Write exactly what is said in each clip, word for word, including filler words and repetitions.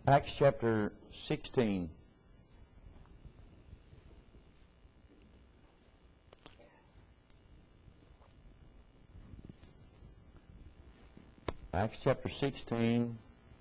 Acts chapter sixteen. Acts chapter sixteen.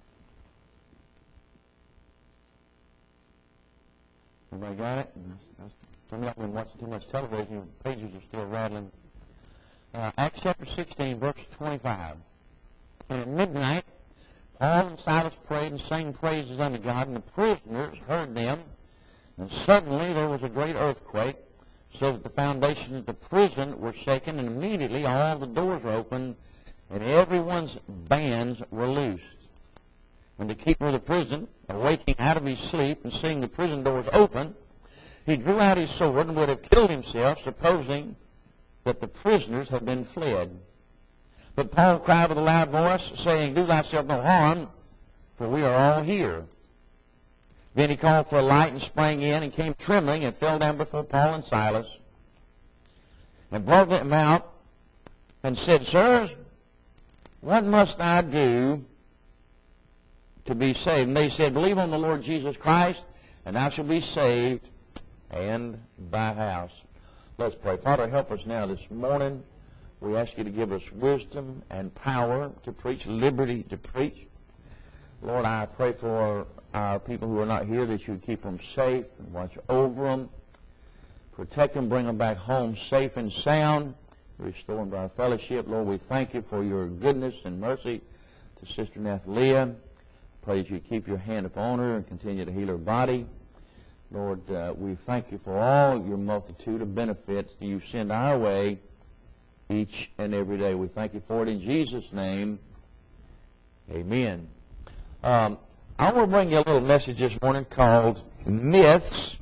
Everybody got it? Some of y'all been watching too much television. Your pages are still rattling. Uh, Acts chapter sixteen, verse twenty-five. And at midnight, Paul and Silas prayed and sang praises unto God, and the prisoners heard them. And suddenly there was a great earthquake, so that the foundations of the prison were shaken, and immediately all the doors were opened, and everyone's bands were loosed. And the keeper of the prison, awaking out of his sleep and seeing the prison doors open, he drew out his sword and would have killed himself, supposing that the prisoners had been fled. But Paul cried with a loud voice, saying, Do thyself no harm, for we are all here. Then he called for a light and sprang in and came trembling and fell down before Paul and Silas and brought them out and said, Sirs, what must I do to be saved? And they said, Believe on the Lord Jesus Christ, and thou shalt be saved, and thy house. Let's pray. Father, help us now this morning. We ask you to give us wisdom and power to preach, liberty to preach. Lord, I pray for our people who are not here that you would keep them safe and watch over them. Protect them, bring them back home safe and sound. Restore them to our fellowship. Lord, we thank you for your goodness and mercy to Sister Nathalia. Pray that you keep your hand upon her and continue to heal her body. Lord, uh, we thank you for all your multitude of benefits that you send our way each and every day. We thank you for it in Jesus' name. Amen. Um, I want to bring you a little message this morning called Myths,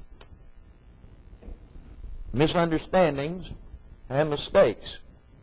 Misunderstandings, and Mistakes.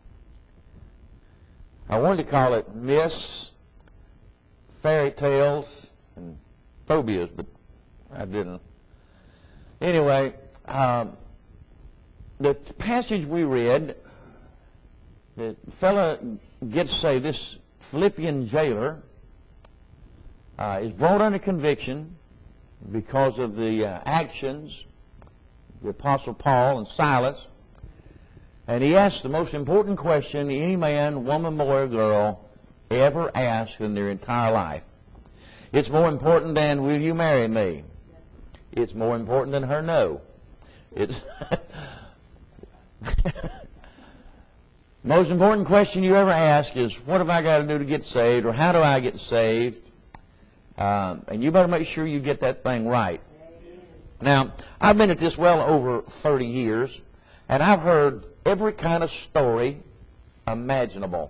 I wanted to call it Myths, Fairy Tales, and Phobias, but I didn't. Anyway, um, the passage we read, the fella gets saved, this Philippian jailer uh, is brought under conviction because of the uh, actions of the Apostle Paul and Silas. And he asks the most important question any man, woman, boy, or girl ever ask in their entire life. It's more important than, will you marry me? It's more important than her no. It's most important question you ever ask is, what have I got to do to get saved, or how do I get saved? Um, and you better make sure you get that thing right. Now, I've been at this well over thirty years, and I've heard every kind of story imaginable.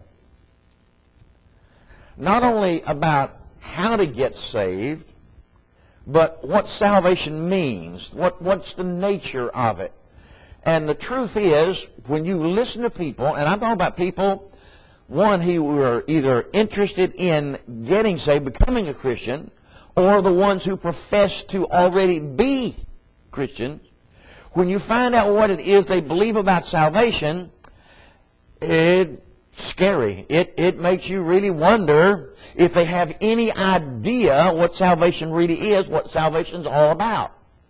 Not only about how to get saved, but what salvation means, what, what's the nature of it. And the truth is, when you listen to people, and I'm talking about people, one, who are either interested in getting saved, becoming a Christian, or the ones who profess to already be Christians, when you find out what it is they believe about salvation, it's scary. It, it makes you really wonder if they have any idea what salvation really is, what salvation's all about.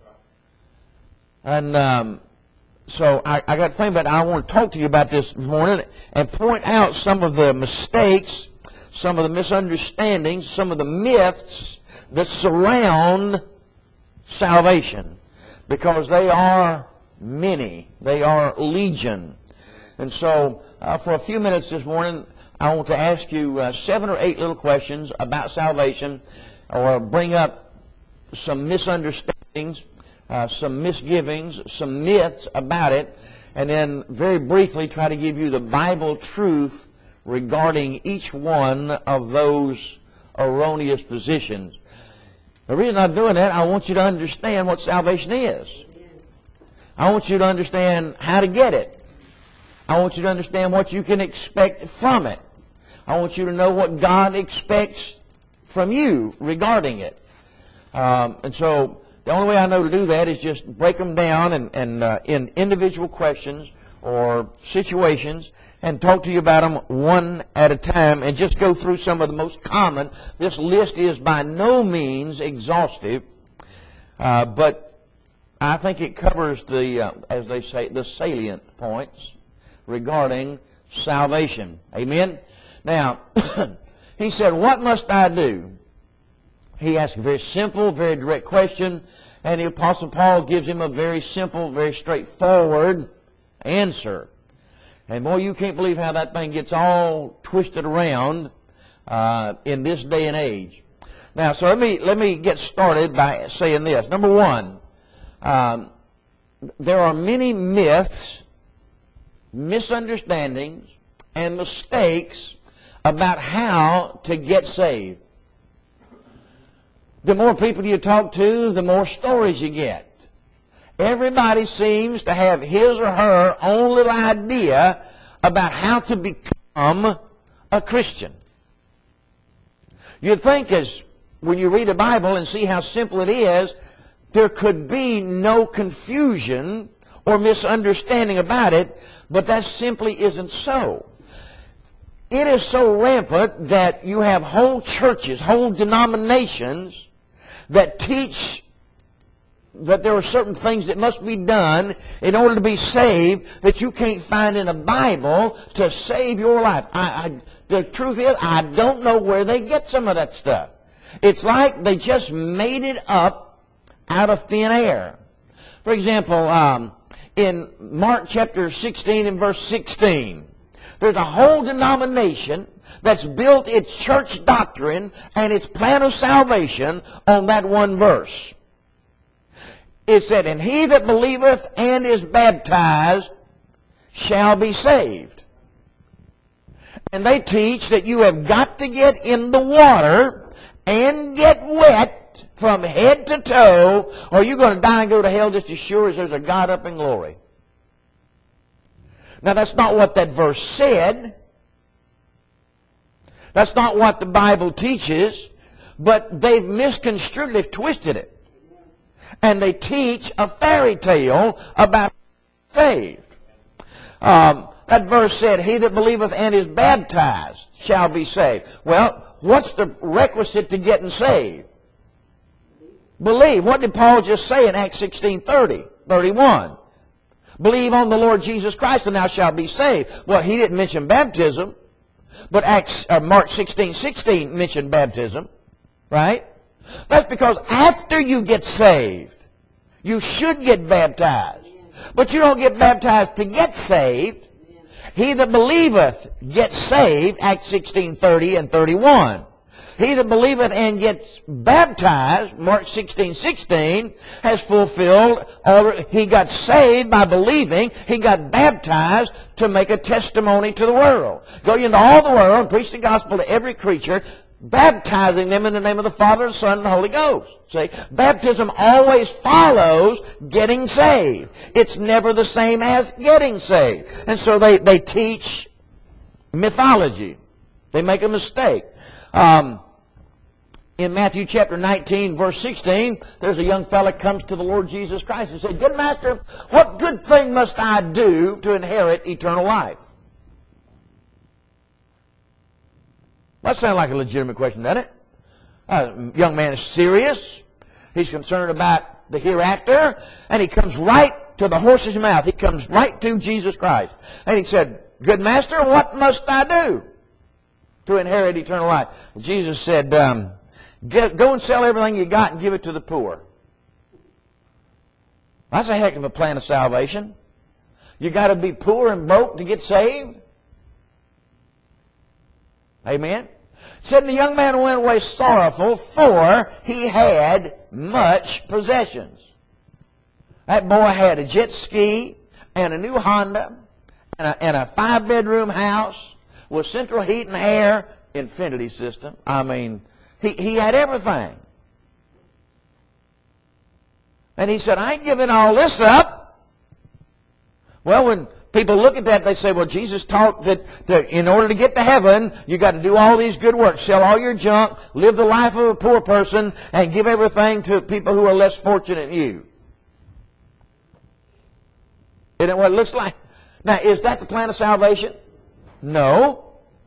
And um, so I, I got to think about it. I want to talk to you about this morning and point out some of the mistakes, some of the misunderstandings, some of the myths that surround salvation, because they are many. They are legion. And so uh, for a few minutes this morning, I want to ask you uh, seven or eight little questions about salvation, or bring up some misunderstandings, uh, some misgivings, some myths about it, and then very briefly try to give you the Bible truth regarding each one of those erroneous positions. The reason I'm doing that, I want you to understand what salvation is. I want you to understand how to get it. I want you to understand what you can expect from it. I want you to know what God expects from you regarding it. Um, and so the only way I know to do that is just break them down and, and uh, in individual questions, or situations and talk to you about them one at a time and just go through some of the most common. This list is by no means exhaustive, uh, but I think it covers the, uh, as they say, the salient points regarding salvation. Amen? Now, he said, what must I do? He asked a very simple, very direct question, and the Apostle Paul gives him a very simple, very straightforward answer. And boy, you can't believe how that thing gets all twisted around uh, in this day and age. Now, so let me let me get started by saying this. Number one, um, there are many myths, misunderstandings, and mistakes about how to get saved. The more people you talk to, the more stories you get. Everybody seems to have his or her own little idea about how to become a Christian. You'd think as when you read the Bible and see how simple it is, there could be no confusion or misunderstanding about it, but that simply isn't so. It is so rampant that you have whole churches, whole denominations that teach that there are certain things that must be done in order to be saved that you can't find in a Bible to save your life. I, I, the truth is, I don't know where they get some of that stuff. It's like they just made it up out of thin air. For example, um, in Mark chapter sixteen and verse sixteen, there's a whole denomination that's built its church doctrine and its plan of salvation on that one verse. It said, and he that believeth and is baptized shall be saved. And they teach that you have got to get in the water and get wet from head to toe, or you're going to die and go to hell just as sure as there's a God up in glory. Now, that's not what that verse said. That's not what the Bible teaches, but they've misconstrued, they've twisted it. And they teach a fairy tale about saved. Um, that verse said, he that believeth and is baptized shall be saved. Well, what's the requisite to getting saved? Believe. What did Paul just say in Acts sixteen thirty, thirty-one? Believe on the Lord Jesus Christ and thou shalt be saved. Well, he didn't mention baptism, but Acts, uh, Mark sixteen sixteen mentioned baptism, right? That's because after you get saved, you should get baptized. But you don't get baptized to get saved. He that believeth gets saved, Acts sixteen thirty and thirty-one. He that believeth and gets baptized, Mark sixteen sixteen, has fulfilled, all, he got saved by believing, he got baptized to make a testimony to the world. Go into all the world and preach the gospel to every creature, baptizing them in the name of the Father, the Son, and the Holy Ghost. See, baptism always follows getting saved. It's never the same as getting saved. And so they, they teach mythology. They make a mistake. Um, in Matthew chapter nineteen, verse sixteen, there's a young fellow comes to the Lord Jesus Christ and said, good master, what good thing must I do to inherit eternal life? That sounds like a legitimate question, doesn't it? Uh, young man is serious. He's concerned about the hereafter. And he comes right to the horse's mouth. He comes right to Jesus Christ. And he said, good master, what must I do to inherit eternal life? Jesus said, um, go and sell everything you got and give it to the poor. That's a heck of a plan of salvation. You got to be poor and broke to get saved? Amen? Said, and the young man went away sorrowful, for he had much possessions. That boy had a jet ski and a new Honda and a, and a five-bedroom house with central heat and air, infinity system. I mean, he, he had everything. And he said, I ain't giving all this up. Well, when people look at that, they say, well, Jesus taught that, that in order to get to heaven, you got to do all these good works. Sell all your junk, live the life of a poor person, and give everything to people who are less fortunate than you. Isn't that what it looks like? Now, is that the plan of salvation? No.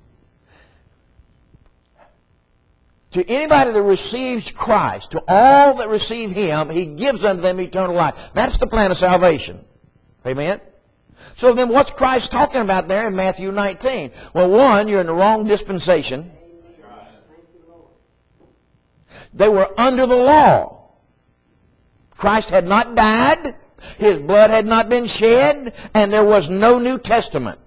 To anybody that receives Christ, to all that receive Him, He gives unto them eternal life. That's the plan of salvation. Amen? So then what's Christ talking about there in Matthew nineteen? Well, one, you're in the wrong dispensation. They were under the law. Christ had not died. His blood had not been shed. And there was no New Testament.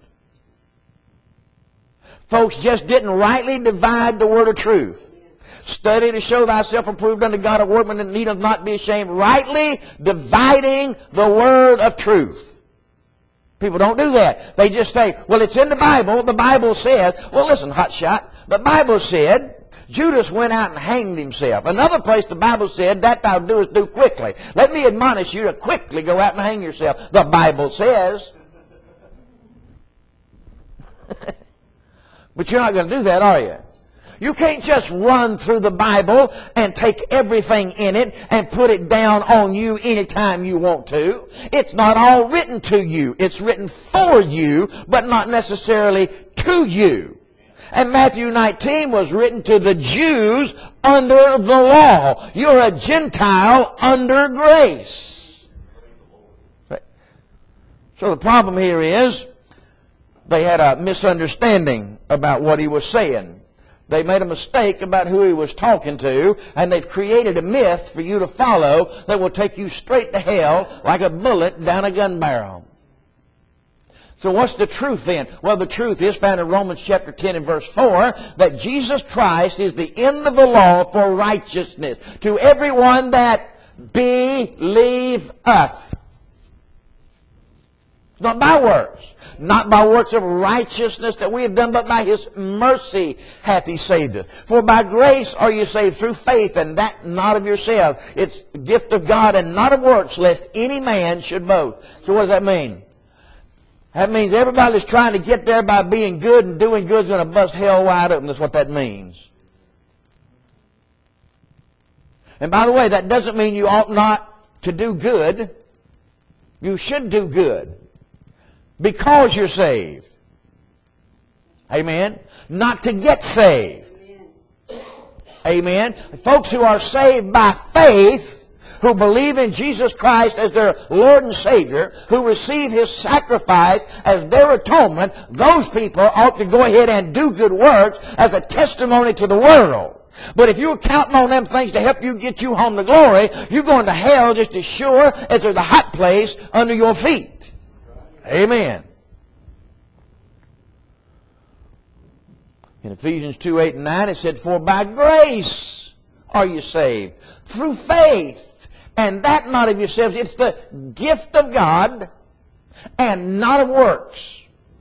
Folks just didn't rightly divide the word of truth. Study to show thyself approved unto God, a workman that needeth not be ashamed. Rightly dividing the word of truth. People don't do that. They just say, well, it's in the Bible. The Bible says, well, listen, hotshot. The Bible said Judas went out and hanged himself. Another place the Bible said, that thou doest do quickly. Let me admonish you to quickly go out and hang yourself. The Bible says. But you're not going to do that, are you? You can't just run through the Bible and take everything in it and put it down on you anytime you want to. It's not all written to you. It's written for you, but not necessarily to you. And Matthew nineteen was written to the Jews under the law. You're a Gentile under grace. So the problem here is they had a misunderstanding about what he was saying. They made a mistake about who he was talking to, and they've created a myth for you to follow that will take you straight to hell like a bullet down a gun barrel. So what's the truth then? Well, the truth is found in Romans chapter ten and verse four, that Jesus Christ is the end of the law for righteousness to everyone that believeth. Not by works, not by works of righteousness that we have done, but by His mercy hath He saved us. For by grace are you saved through faith, and that not of yourself. It's the gift of God and not of works, lest any man should boast. So what does that mean? That means everybody that's trying to get there by being good and doing good is going to bust hell wide open. That's what that means. And by the way, that doesn't mean you ought not to do good. You should do good. Because you're saved. Amen. Not to get saved. Amen. Folks who are saved by faith, who believe in Jesus Christ as their Lord and Savior, who receive His sacrifice as their atonement, those people ought to go ahead and do good works as a testimony to the world. But if you're counting on them things to help you get you home to glory, you're going to hell just as sure as there's a hot place under your feet. Amen. In Ephesians two, eight, and nine, it said, for by grace are you saved, through faith, and that not of yourselves. It's the gift of God, and not of works.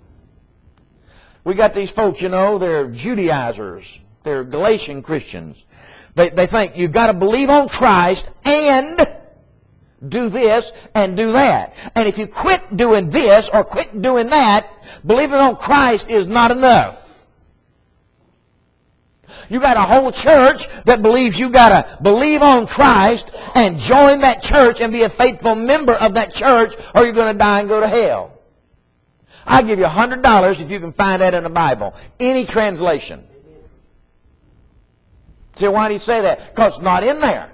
We got these folks, you know, they're Judaizers. They're Galatian Christians. They, they think you've got to believe on Christ and do this and do that. And if you quit doing this or quit doing that, believing on Christ is not enough. You got a whole church that believes you got to believe on Christ and join that church and be a faithful member of that church, or you're going to die and go to hell. I'll give you a hundred dollars if you can find that in the Bible. Any translation. See, why did he say that? Because it's not in there.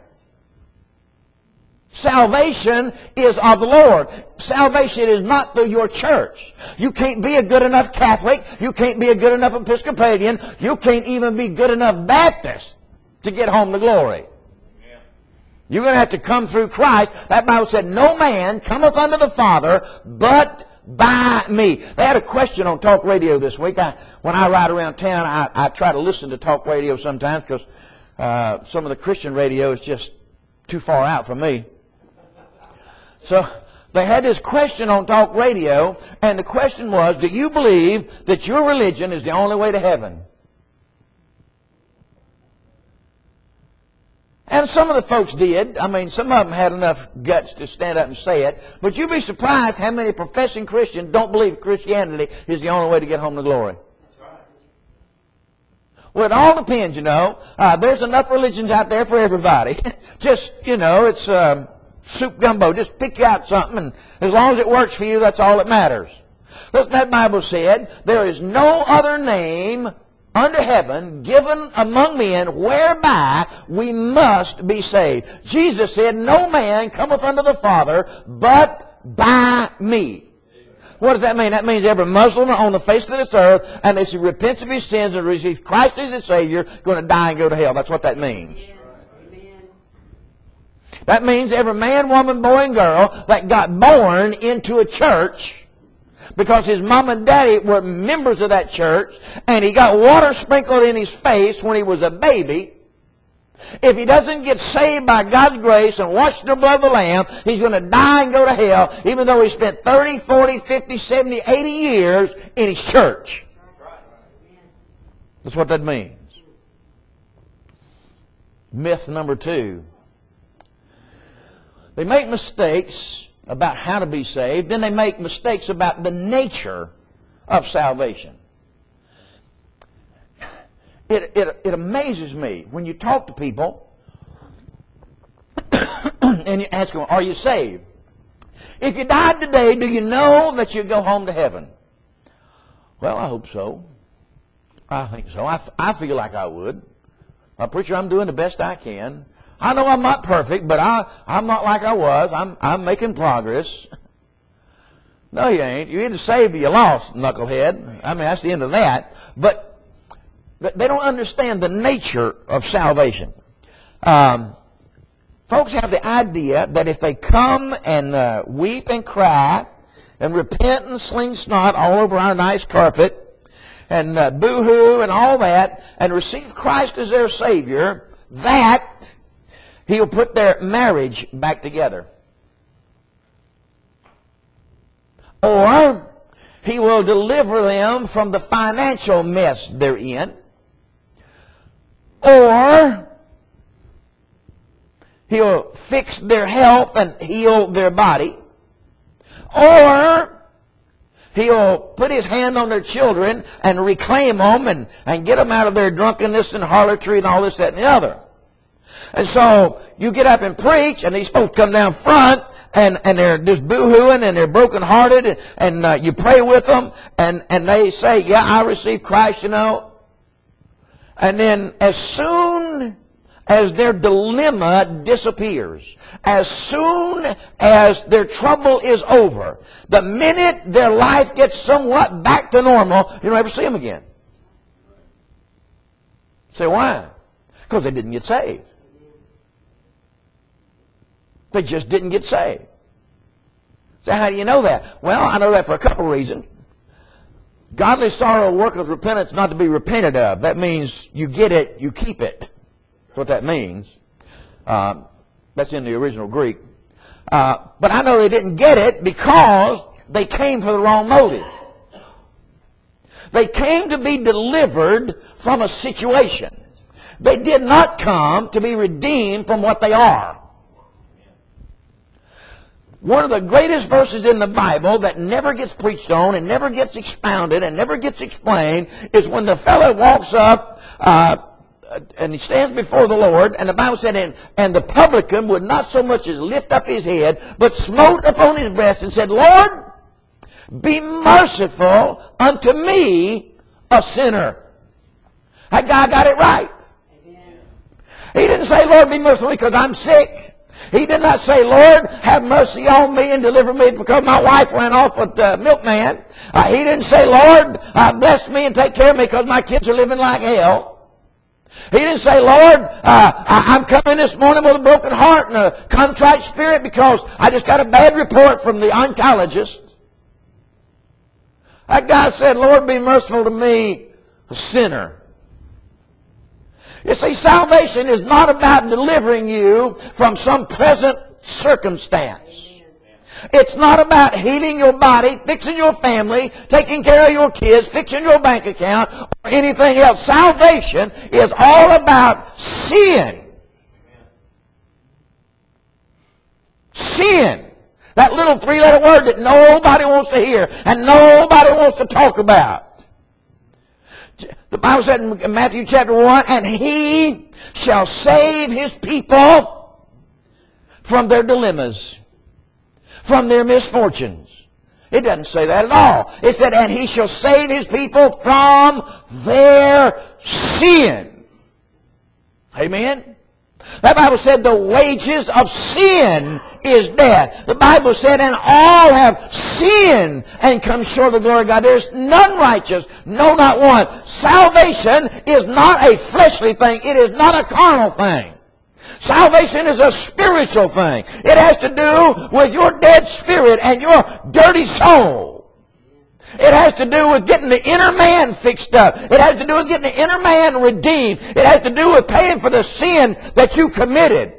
Salvation is of the Lord. Salvation is not through your church. You can't be a good enough Catholic. You can't be a good enough Episcopalian. You can't even be good enough Baptist to get home to glory. Amen. You're going to have to come through Christ. That Bible said, no man cometh unto the Father but by me. They had a question on talk radio this week. I, when I ride around town, I, I try to listen to talk radio sometimes because uh, some of the Christian radio is just too far out for me. So they had this question on talk radio, and the question was, do you believe that your religion is the only way to heaven? And some of the folks did. I mean, some of them had enough guts to stand up and say it. But you'd be surprised how many professing Christians don't believe Christianity is the only way to get home to glory. Well, it all depends, you know. Uh, there's enough religions out there for everybody. Just, you know, it's... Um, soup gumbo. Just pick you out something, and as long as it works for you, that's all that matters. Look, that Bible said, there is no other name under heaven given among men whereby we must be saved. Jesus said, no man cometh unto the Father but by me. What does that mean? That means every Muslim on the face of this earth, and if he repents of his sins and receives Christ as his Savior, going to die and go to hell. That's what that means. Amen. That means every man, woman, boy, and girl that got born into a church because his mom and daddy were members of that church, and he got water sprinkled in his face when he was a baby. If he doesn't get saved by God's grace and washed in the blood of the Lamb, he's going to die and go to hell, even though he spent thirty, forty, fifty, seventy, eighty years in his church. That's what that means. Myth number two. They make mistakes about how to be saved, then they make mistakes about the nature of salvation. It, it, it amazes me when you talk to people and you ask them, are you saved? If you died today, do you know that you go home to heaven? Well, I hope so. I think so. I, I feel like I would. I'm pretty sure I'm doing the best I can. I know I'm not perfect, but I, I'm not like I was. I'm, I'm making progress. No, you ain't. You either saved or you lost, knucklehead. I mean, that's the end of that. But they don't understand the nature of salvation. Um, folks have the idea that if they come and uh, weep and cry and repent and sling snot all over our nice carpet and uh, boo-hoo and all that and receive Christ as their Savior, that He'll put their marriage back together. Or He will deliver them from the financial mess they're in. Or He'll fix their health and heal their body. Or He'll put His hand on their children and reclaim them and, and get them out of their drunkenness and harlotry and all this, that, and the other. And so you get up and preach, and these folks come down front, and, and they're just boo-hooing, and they're broken-hearted, and, and uh, you pray with them, and, and they say, yeah, I received Christ, you know. And then as soon as their dilemma disappears, as soon as their trouble is over, the minute their life gets somewhat back to normal, you don't ever see them again. Say, why? Because they didn't get saved. They just didn't get saved. So how do you know that? Well, I know that for a couple of reasons. Godly sorrow worketh repentance not to be repented of. That means you get it, you keep it. That's what that means. Uh, that's in the original Greek. Uh, but I know they didn't get it because they came for the wrong motive. They came to be delivered from a situation. They did not come to be redeemed from what they are. One of the greatest verses in the Bible that never gets preached on and never gets expounded and never gets explained is when the fellow walks up uh, and he stands before the Lord, and the Bible said, and, and the publican would not so much as lift up his head, but smote upon his breast and said, Lord, be merciful unto me, a sinner. That guy got it right. Amen. He didn't say, Lord, be merciful because I'm sick. He did not say, Lord, have mercy on me and deliver me because my wife ran off with the milkman. Uh, he didn't say, Lord, uh, bless me and take care of me because my kids are living like hell. He didn't say, Lord, uh, I, I'm coming this morning with a broken heart and a contrite spirit because I just got a bad report from the oncologist. That guy said, Lord, be merciful to me, a sinner. You see, salvation is not about delivering you from some present circumstance. It's not about healing your body, fixing your family, taking care of your kids, fixing your bank account, or anything else. Salvation is all about sin. Sin. That little three-letter word that nobody wants to hear and nobody wants to talk about. The Bible said in Matthew chapter one, and He shall save His people from their dilemmas, from their misfortunes, It doesn't say that at all. It said, and He shall save His people from their sin. Amen? That Bible said the wages of sin is death. The Bible said, and all have sinned and come short of the glory of God. There's none righteous, no, not one. Salvation is not a fleshly thing. It is not a carnal thing. Salvation is a spiritual thing. It has to do with your dead spirit and your dirty soul. It has to do with getting the inner man fixed up. It has to do with getting the inner man redeemed. It has to do with paying for the sin that you committed.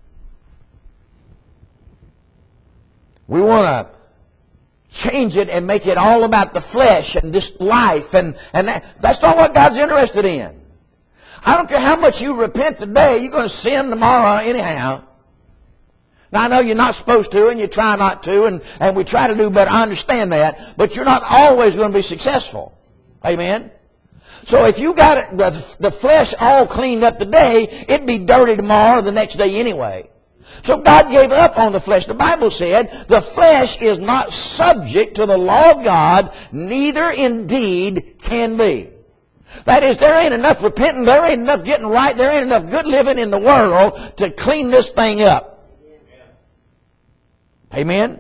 We want to change it and make it all about the flesh and this life. And, and that, that's not what God's interested in. I don't care how much you repent today, you're going to sin tomorrow anyhow. Now, I know you're not supposed to, and you try not to, and, and we try to do better. I understand that. But you're not always going to be successful. Amen? So if you got it, the, the flesh all cleaned up today, it'd be dirty tomorrow or the next day anyway. So God gave up on the flesh. The Bible said the flesh is not subject to the law of God, neither indeed can be. That is, there ain't enough repenting, there ain't enough getting right, there ain't enough good living in the world to clean this thing up. Amen?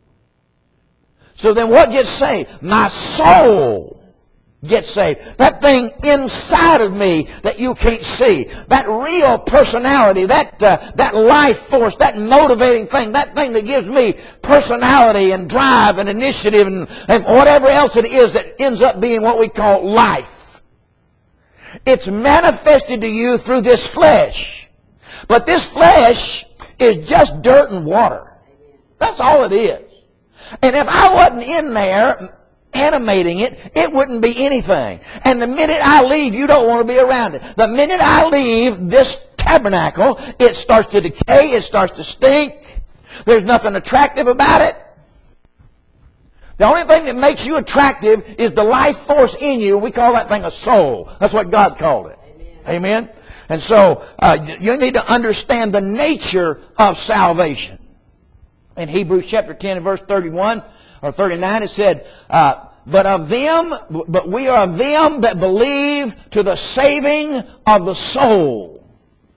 So then what gets saved? My soul gets saved. That thing inside of me that you can't see. That real personality, that uh, that life force, that motivating thing, that thing that gives me personality and drive and initiative and, and whatever else it is that ends up being what we call life. It's manifested to you through this flesh. But this flesh is just dirt and water. That's all it is. And if I wasn't in there animating it, it wouldn't be anything. And the minute I leave, you don't want to be around it. The minute I leave this tabernacle, it starts to decay, it starts to stink. There's nothing attractive about it. The only thing that makes you attractive is the life force in you. We call that thing a soul. That's what God called it. Amen? Amen? And so uh, you need to understand the nature of salvation. In Hebrews chapter ten and verse thirty-one or thirty-nine, it said, uh, but of them, but we are of them that believe to the saving of the soul.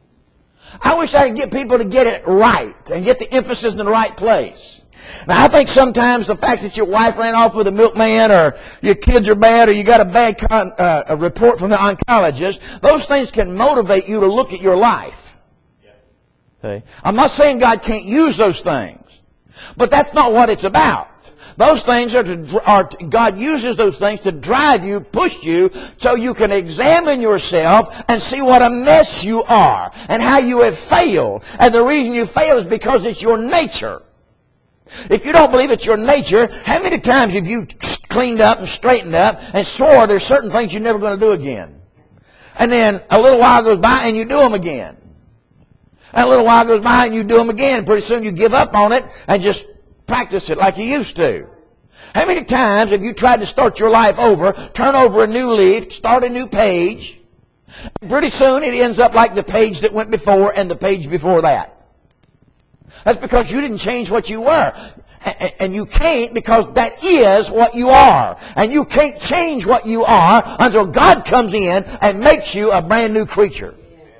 I wish I could get people to get it right and get the emphasis in the right place. Now, I think sometimes the fact that your wife ran off with a milkman, or your kids are bad, or you got a bad con, uh, a report from the oncologist, those things can motivate you to look at your life. Okay? I'm not saying God can't use those things. But that's not what it's about. Those things are to, are to, God uses those things to drive you, push you, so you can examine yourself and see what a mess you are and how you have failed. And the reason you fail is because it's your nature. If you don't believe it's your nature, how many times have you cleaned up and straightened up and swore there's certain things you're never going to do again? And then a little while goes by and you do them again. And a little while goes by and you do them again. Pretty soon you give up on it and just practice it like you used to. How many times have you tried to start your life over, turn over a new leaf, start a new page, and pretty soon it ends up like the page that went before and the page before that? That's because you didn't change what you were. And you can't, because that is what you are. And you can't change what you are until God comes in and makes you a brand new creature.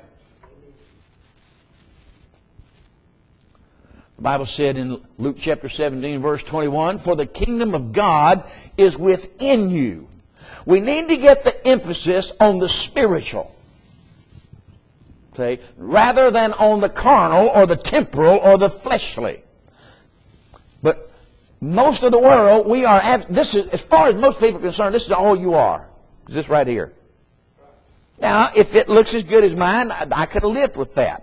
The Bible said in Luke chapter seventeen, verse twenty-one, for the kingdom of God is within you. We need to get the emphasis on the spiritual, okay, rather than on the carnal or the temporal or the fleshly. But most of the world, we are, this is, as far as most people are concerned, this is all you are. This right here. Now, if it looks as good as mine, I, I could have lived with that.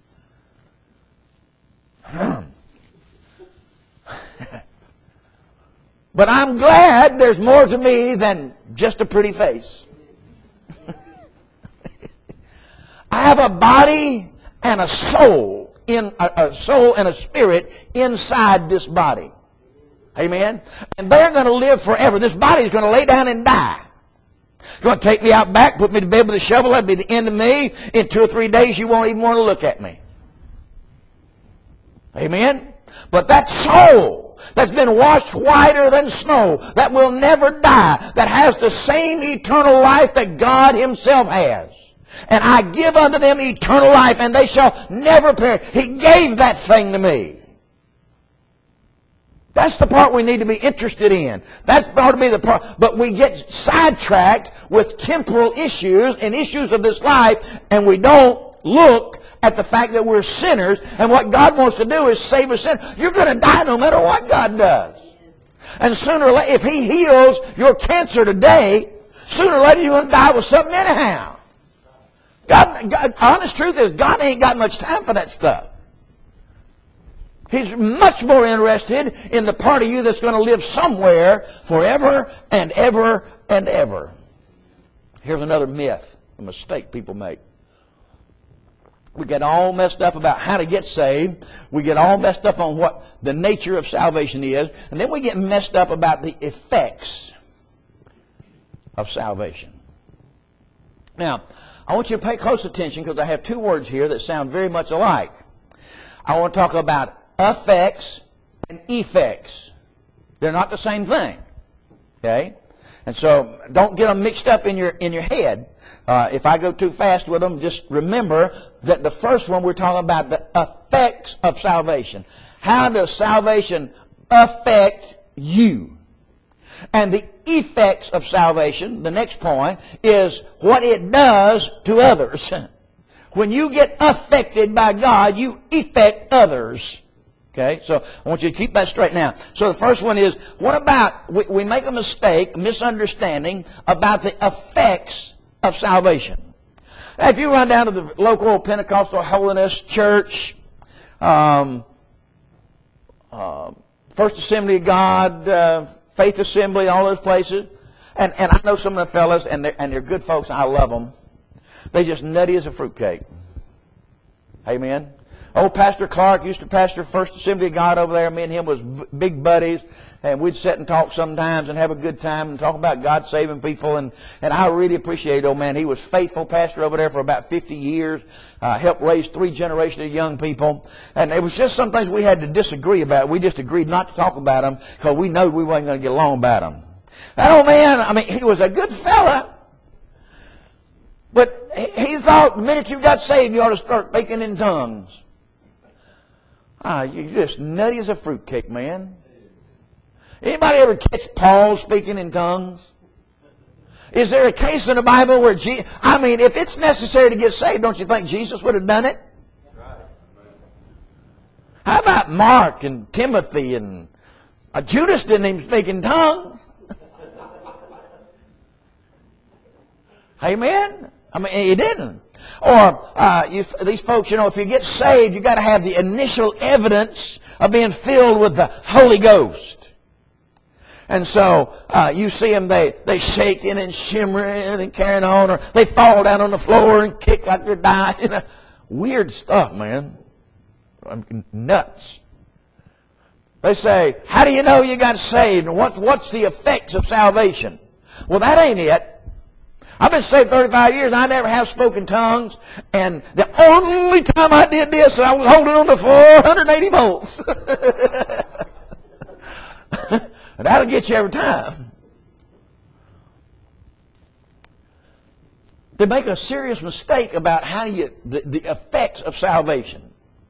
But I'm glad there's more to me than just a pretty face. I have a body and a soul, in a, a soul and a spirit inside this body. Amen? And they're going to live forever. This body is going to lay down and die. It's going to take me out back, put me to bed with a shovel, that'll be the end of me. In two or three days, you won't even want to look at me. Amen? But that soul soul that's been washed whiter than snow, that will never die, that has the same eternal life that God Himself has. And I give unto them eternal life, and they shall never perish. He gave that thing to me. That's the part we need to be interested in. That's part to be the part. But we get sidetracked with temporal issues and issues of this life, and we don't look at the fact that we're sinners, and what God wants to do is save a sinner. You're going to die no matter what God does. And sooner or later, if He heals your cancer today, sooner or later you're going to die with something anyhow. God, God, honest truth is, God ain't got much time for that stuff. He's much more interested in the part of you that's going to live somewhere forever and ever and ever. Here's another myth, a mistake people make. We get all messed up about how to get saved. We get all messed up on what the nature of salvation is. And then we get messed up about the effects of salvation. Now, I want you to pay close attention because I have two words here that sound very much alike. I want to talk about effects and effects. They're not the same thing. Okay? And so don't get them mixed up in your in your head. Uh, if I go too fast with them, just remember that the first one we're talking about the effects of salvation. How does salvation affect you? And the effects of salvation, the next point, is what it does to others. When you get affected by God, you affect others. Okay, so I want you to keep that straight now. So the first one is, what about, we, we make a mistake, a misunderstanding about the effects of salvation. Now, if you run down to the local Pentecostal Holiness Church, um, uh, First Assembly of God, uh, Faith Assembly, all those places, and, and I know some of the fellas, and they're, and they're good folks, I love them. They just nutty as a fruitcake. Amen. Old Pastor Clark used to pastor First Assembly of God over there. Me and him was b- big buddies. And we'd sit and talk sometimes and have a good time and talk about God saving people. And, and I really appreciate old man. He was faithful pastor over there for about fifty years. Uh, helped raise three generations of young people. And it was just some things we had to disagree about. We just agreed not to talk about them because we knew we wasn't going to get along about them. That old man, I mean, he was a good fella. But he thought the minute you got saved, you ought to start speaking in tongues. Ah, you're just nutty as a fruitcake, man. Anybody ever catch Paul speaking in tongues? Is there a case in the Bible where Jesus... I mean, if it's necessary to get saved, don't you think Jesus would have done it? How about Mark and Timothy and... Uh, Judas didn't even speak in tongues. Amen? I mean, he didn't. Or uh, you, these folks, you know, if you get saved, you got to have the initial evidence of being filled with the Holy Ghost. And so uh, you see them, they they shaking and shimmering and carrying on, or they fall down on the floor and kick like they're dying. You know, weird stuff, man. Nuts. They say, "How do you know you got saved? And what's what's the effects of salvation?" Well, that ain't it. I've been saved thirty-five years and I never have spoken tongues. And the only time I did this, I was holding on to four hundred eighty volts. And that'll get you every time. They make a serious mistake about how you, the, the effects of salvation.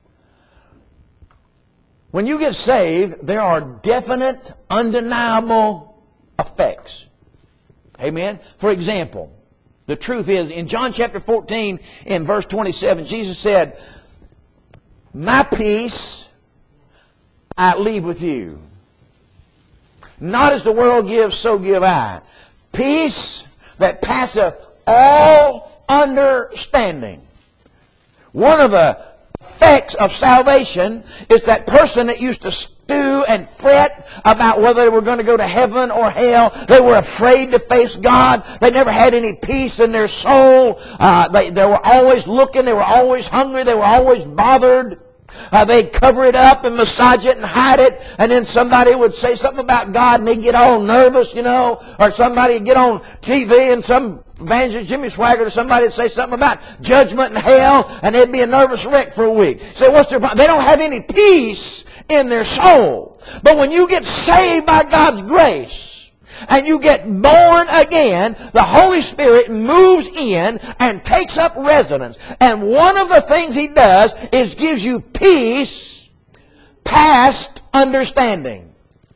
When you get saved, there are definite, undeniable effects. Amen? For example, the truth is, in John chapter fourteen, in verse twenty-seven, Jesus said, "My peace I leave with you. Not as the world gives, so give I. Peace that passeth all understanding." One of the effects of salvation is that person that used to stew and fret about whether they were going to go to heaven or hell. They were afraid to face God. They never had any peace in their soul. Uh, they, they were always looking. They were always hungry. They were always bothered. Uh, they'd cover it up and massage it and hide it, and then somebody would say something about God and they'd get all nervous, you know, or somebody would get on T V and some evangelist, Jimmy Swaggart, or somebody would say something about judgment and hell, and they'd be a nervous wreck for a week. Say, what's their problem? They don't have any peace in their soul. But when you get saved by God's grace, and you get born again, the Holy Spirit moves in and takes up residence. And one of the things He does is gives you peace past understanding.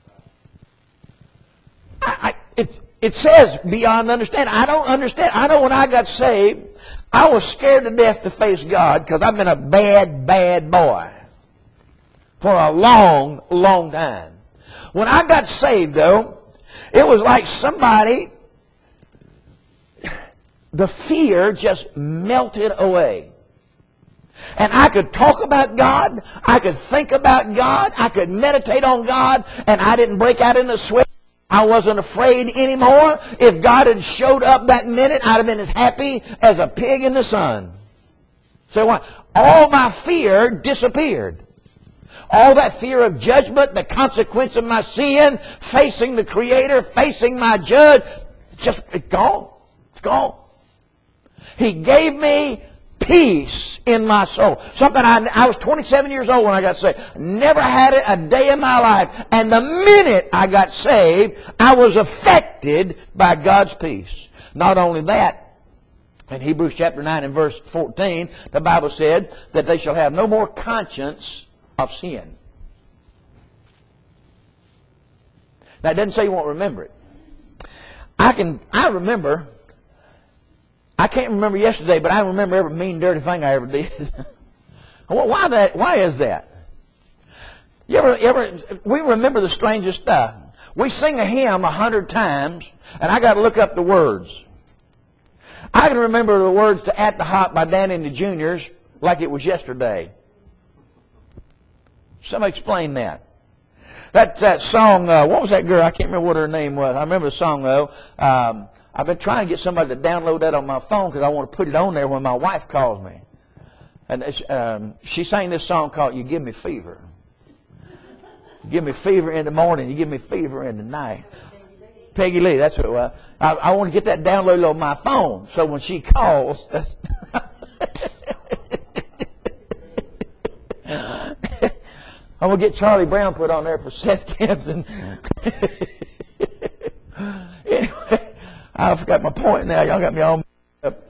I, I, it, it says beyond understanding. I don't understand. I know when I got saved, I was scared to death to face God because I've been a bad, bad boy for a long, long time. When I got saved, though, it was like somebody, the fear just melted away. And I could talk about God, I could think about God, I could meditate on God, and I didn't break out into sweat. I wasn't afraid anymore. If God had showed up that minute, I'd have been as happy as a pig in the sun. So what? All my fear disappeared. All that fear of judgment, the consequence of my sin, facing the Creator, facing my Judge, it's just, it's gone. It's gone. He gave me peace in my soul. Something I, I was twenty-seven years old when I got saved. Never had it a day in my life. And the minute I got saved, I was affected by God's peace. Not only that, in Hebrews chapter nine and verse fourteen, the Bible said that they shall have no more conscience of sin. Now, it doesn't say you won't remember it. I can, I remember, I can't remember yesterday, but I remember every mean, dirty thing I ever did. Why that? Why is that? You ever, you ever, we remember the strangest stuff. We sing a hymn a hundred times, and I got to look up the words. I can remember the words to At the Hop by Danny and the Juniors like it was yesterday. Somebody explain that. That that song, uh, what was that girl? I can't remember what her name was. I remember the song, though. Um, I've been trying to get somebody to download that on my phone because I want to put it on there when my wife calls me. And um, she sang this song called You Give Me Fever. You give me fever in the morning. You give me fever in the night. Peggy Lee, that's what it was. I, I want to get that downloaded on my phone so when she calls, that's... I'm going to get Charlie Brown put on there for Seth Kempton. Anyway, I forgot my point now. Y'all got me all up.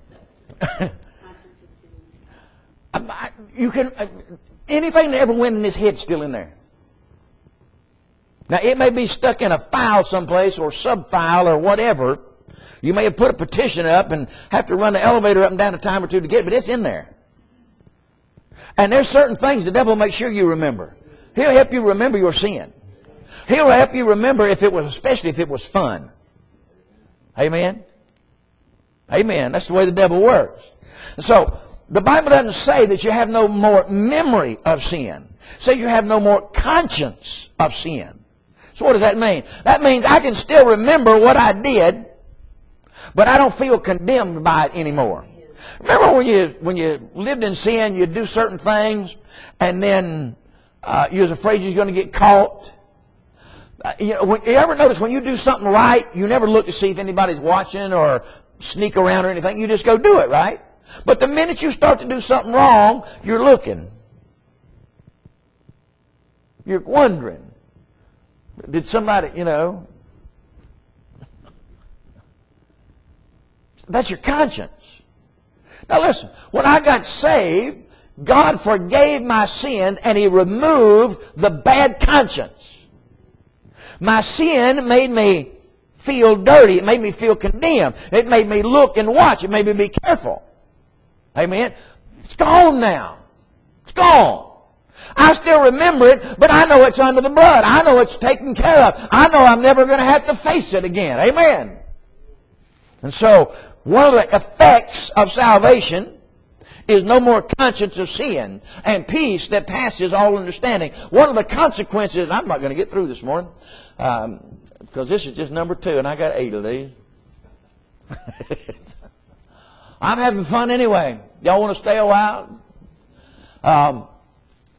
You can, anything that ever went in his head's still in there. Now, it may be stuck in a file someplace or sub-file or whatever. You may have put a petition up and have to run the elevator up and down a time or two to get it, but it's in there. And there's certain things the devil will make sure you remember. He'll help you remember your sin. He'll help you remember if it was, especially if it was fun. Amen? Amen. That's the way the devil works. And so, the Bible doesn't say that you have no more memory of sin. It says you have no more conscience of sin. So what does that mean? That means I can still remember what I did, but I don't feel condemned by it anymore. Remember when you when you lived in sin, you'd do certain things, and then uh, you was afraid you was going to get caught. Uh, you know, when, you ever notice when you do something right, you never look to see if anybody's watching or sneak around or anything. You just go do it, right? But the minute you start to do something wrong, you're looking. You're wondering, did somebody, you know? That's your conscience. Now listen, when I got saved, God forgave my sins and He removed the bad conscience. My sin made me feel dirty. It made me feel condemned. It made me look and watch. It made me be careful. Amen? It's gone now. It's gone. I still remember it, but I know it's under the blood. I know it's taken care of. I know I'm never going to have to face it again. Amen? And so, one of the effects of salvation is no more conscience of sin and peace that passes all understanding. One of the consequences, I'm not going to get through this morning, um, because this is just number two, and I got eight of these. I'm having fun anyway. Y'all want to stay a while? Um,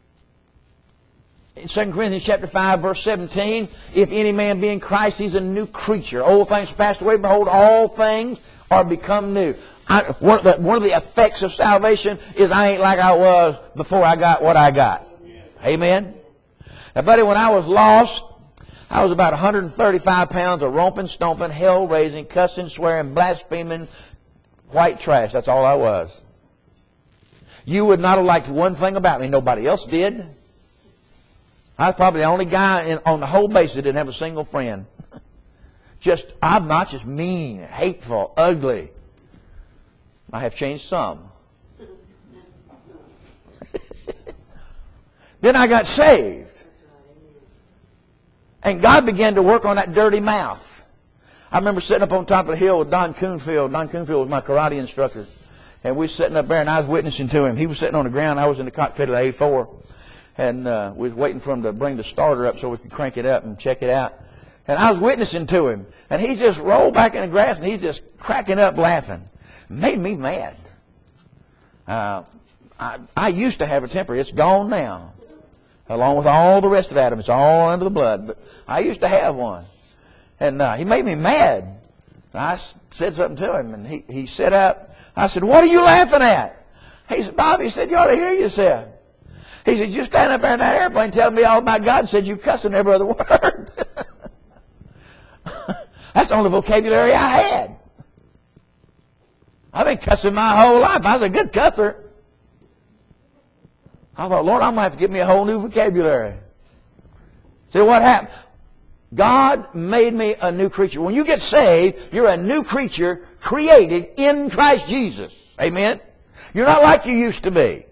in Second Corinthians chapter five, verse seventeen, if any man be in Christ, he's a new creature. Old things passed away, behold, all things are become new. I, one, of the, one of the effects of salvation is I ain't like I was before I got what I got. Amen? Now, buddy, when I was lost, I was about one hundred thirty-five pounds of romping, stomping, hell-raising, cussing, swearing, blaspheming, white trash. That's all I was. You would not have liked one thing about me. Nobody else did. I was probably the only guy in, on the whole base that didn't have a single friend. Just obnoxious, mean, hateful, ugly. I have changed some. Then I got saved. And God began to work on that dirty mouth. I remember sitting up on top of the hill with Don Coonfield. Don Coonfield was my karate instructor. And we were sitting up there and I was witnessing to him. He was sitting on the ground. I was in the cockpit of the A four. And uh, we was waiting for him to bring the starter up so we could crank it up and check it out. And I was witnessing to him. And he just rolled back in the grass and he's just cracking up laughing. It made me mad. Uh, I, I used to have a temper. It's gone now. Along with all the rest of Adam. It's all under the blood. But I used to have one. And uh, he made me mad. I said something to him and he, he sat up. I said, what are you laughing at? He said, Bobby, he said, you ought to hear yourself. He said, you stand up there in that airplane telling me all about God and said you cussing every other word. That's the only vocabulary I had. I've been cussing my whole life. I was a good cusser. I thought, Lord, I'm going to have to get me a whole new vocabulary. See what happened? God made me a new creature. When you get saved, you're a new creature created in Christ Jesus. Amen? You're not like you used to be.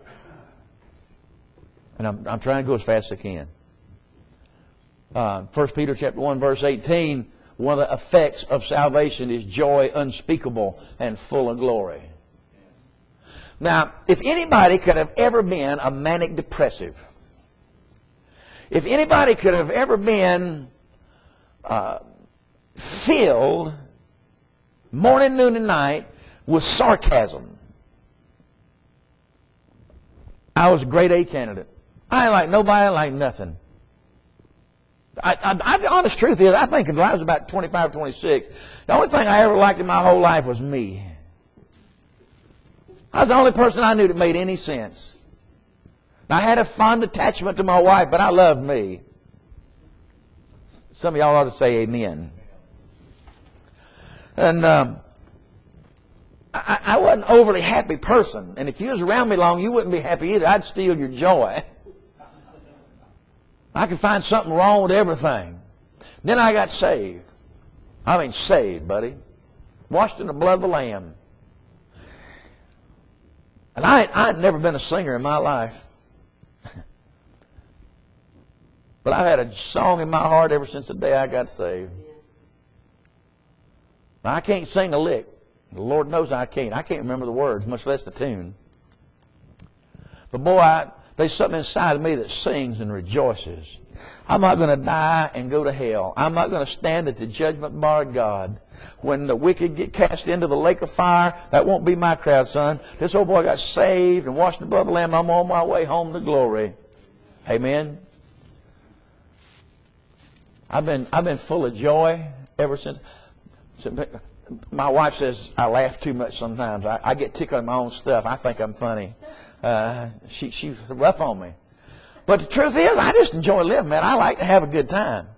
And I'm, I'm trying to go as fast as I can. Uh, First Peter chapter one, verse eighteen, one of the effects of salvation is joy unspeakable and full of glory. Now, if anybody could have ever been a manic depressive, if anybody could have ever been uh, filled morning, noon, and night with sarcasm, I was a grade A candidate. I ain't like nobody, I like nothing. I, I, I, the honest truth is, I think when I was about twenty-five, twenty-six, the only thing I ever liked in my whole life was me. I was the only person I knew that made any sense. Now, I had a fond attachment to my wife, but I loved me. Some of y'all ought to say amen. And um, I, I wasn't an overly happy person. And if you was around me long, you wouldn't be happy either. I'd steal your joy. I could find something wrong with everything. Then I got saved. I mean saved, buddy. Washed in the blood of the Lamb. And I I'd never been a singer in my life. But I've had a song in my heart ever since the day I got saved. Now, I can't sing a lick. The Lord knows I can't. I can't remember the words, much less the tune. But boy, I, there's something inside of me that sings and rejoices. I'm not going to die and go to hell. I'm not going to stand at the judgment bar of God. When the wicked get cast into the lake of fire, that won't be my crowd, son. This old boy got saved and washed in the blood of the Lamb. I'm on my way home to glory. Amen. I've been I've been full of joy ever since. My wife says I laugh too much sometimes. I, I get tickled at my own stuff. I think I'm funny. Uh, she she's rough on me. But the truth is, I just enjoy living, man. I like to have a good time.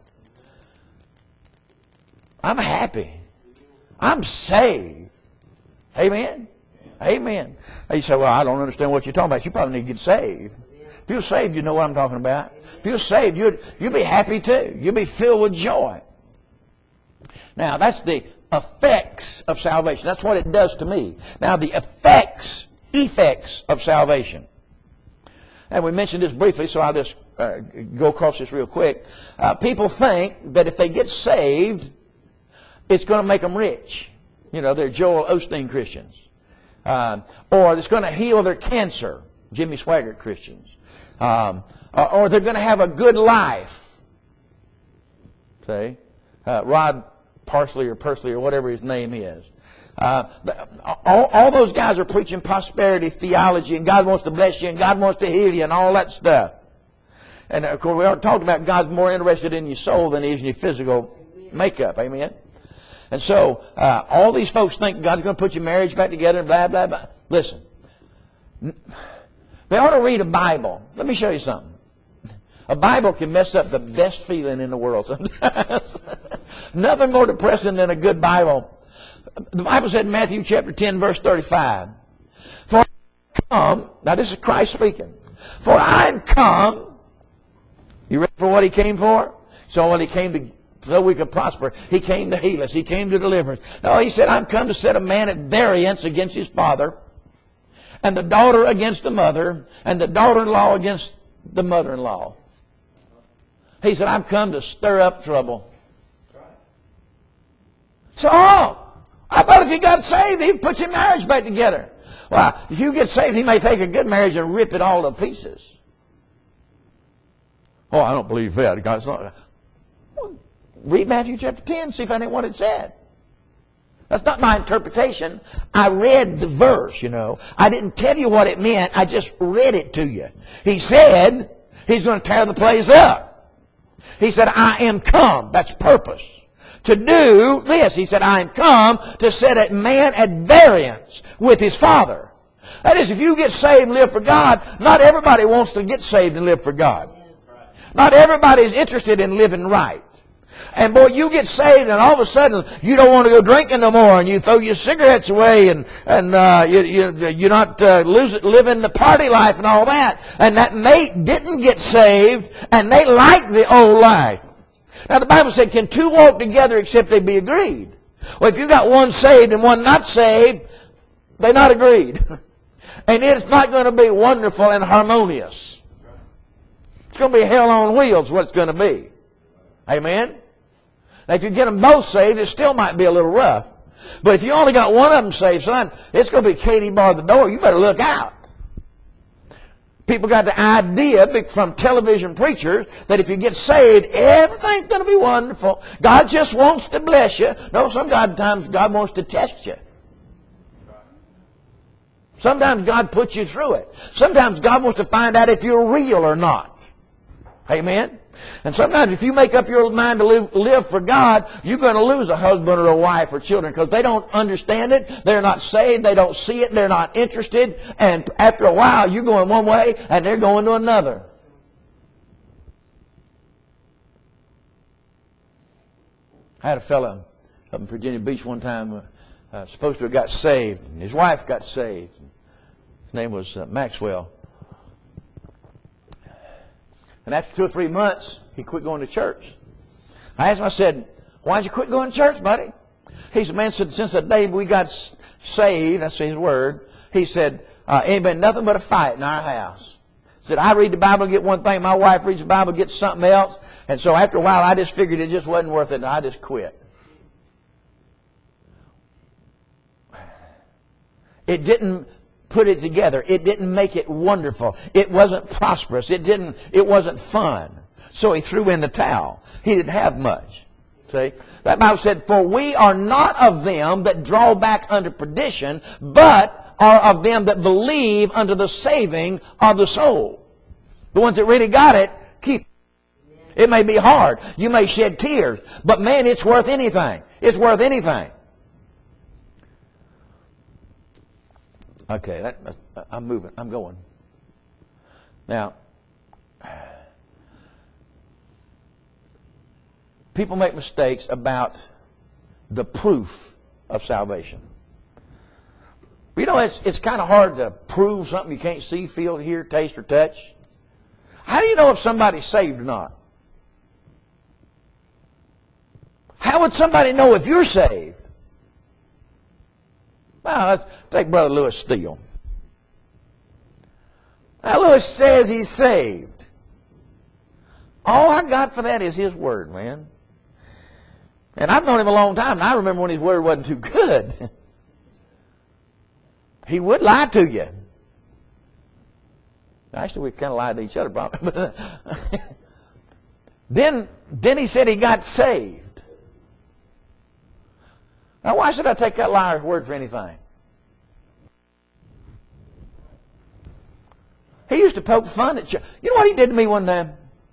I'm happy. I'm saved. Amen? Amen. You say, well, I don't understand what you're talking about. You probably need to get saved. If you're saved, you know what I'm talking about. If you're saved, you'd, you'll be happy too. You'll be filled with joy. Now, that's the effects of salvation. That's what it does to me. Now, the effects, effects of salvation. And we mentioned this briefly, so I'll just uh, go across this real quick. Uh, people think that if they get saved, it's going to make them rich. You know, they're Joel Osteen Christians. Uh, or it's going to heal their cancer, Jimmy Swaggart Christians. Um, or, or they're going to have a good life. See? Uh, Rod Parsley or Persley or whatever his name is. Uh, all, all those guys are preaching prosperity theology and God wants to bless you and God wants to heal you and all that stuff. And of course, we already talked about God's more interested in your soul than he is in your physical makeup. Amen? And so, uh, all these folks think God's going to put your marriage back together and blah, blah, blah. Listen. They ought to read a Bible. Let me show you something. A Bible can mess up the best feeling in the world sometimes. Nothing more depressing than a good Bible. The Bible said in Matthew chapter ten, verse thirty-five, For I am come, now this is Christ speaking, For I am come, you ready for what he came for? So what he came to, so we could prosper. He came to heal us. He came to deliver us. No, he said, I'm come to set a man at variance against his father, and the daughter against the mother, and the daughter-in-law against the mother-in-law. He said, I'm come to stir up trouble. So, oh, I thought if you got saved, he'd put your marriage back together. Well, if you get saved, he may take a good marriage and rip it all to pieces. Oh, I don't believe that. God's not. Well, read Matthew chapter ten, see if that ain't what it said. That's not my interpretation. I read the verse, you know. I didn't tell you what it meant. I just read it to you. He said he's going to tear the place up. He said, I am come. That's purpose. To do this. He said, I am come to set a man at variance with his father. That is, if you get saved and live for God, not everybody wants to get saved and live for God. Not everybody is interested in living right. And boy, you get saved and all of a sudden you don't want to go drinking no more, and you throw your cigarettes away, and and uh, you, you you're not uh, losing living the party life and all that. And that mate didn't get saved, and they like the old life. Now the Bible said, "Can two walk together except they be agreed?" Well, if you got one saved and one not saved, they're not agreed, and it's not going to be wonderful and harmonious. It's going to be hell on wheels. What it's going to be. Amen. Now, if you get them both saved, it still might be a little rough. But if you only got one of them saved, son, it's going to be Katie bar the door. You better look out. People got the idea from television preachers that if you get saved, everything's going to be wonderful. God just wants to bless you. No, sometimes God wants to test you. Sometimes God puts you through it. Sometimes God wants to find out if you're real or not. Amen? And sometimes if you make up your mind to live, live for God, you're going to lose a husband or a wife or children because they don't understand it. They're not saved. They don't see it. They're not interested. And after a while, you're going one way and they're going to another. I had a fellow up in Virginia Beach one time uh, uh, supposed to have got saved. And his wife got saved. His name was uh, Maxwell. And after two or three months, he quit going to church. I asked him, I said, why'd you quit going to church, buddy? He said, man, since the day we got saved, that's his word, he said, uh, ain't been nothing but a fight in our house. He said, I read the Bible and get one thing, my wife reads the Bible and gets something else. And so after a while, I just figured it just wasn't worth it, and I just quit. It didn't put it together. It didn't make it wonderful. It wasn't prosperous. It didn't, it wasn't fun. So he threw in the towel. He didn't have much. See? That Bible said, for we are not of them that draw back unto perdition, but are of them that believe unto the saving of the soul. The ones that really got it, keep it. It may be hard. You may shed tears. But man, it's worth anything. It's worth anything. Okay, that, I'm moving. I'm going. Now, people make mistakes about the proof of salvation. You know, it's, it's kind of hard to prove something you can't see, feel, hear, taste, or touch. How do you know if somebody's saved or not? How would somebody know if you're saved? Well, let's take Brother Lewis Steele. Now, Lewis says he's saved. All I got for that is his word, man. And I've known him a long time, and I remember when his word wasn't too good. He would lie to you. Actually, we kind of lied to each other, probably. then, then he said he got saved. Now, why should I take that liar's word for anything? He used to poke fun at church. You know what he did to me one time?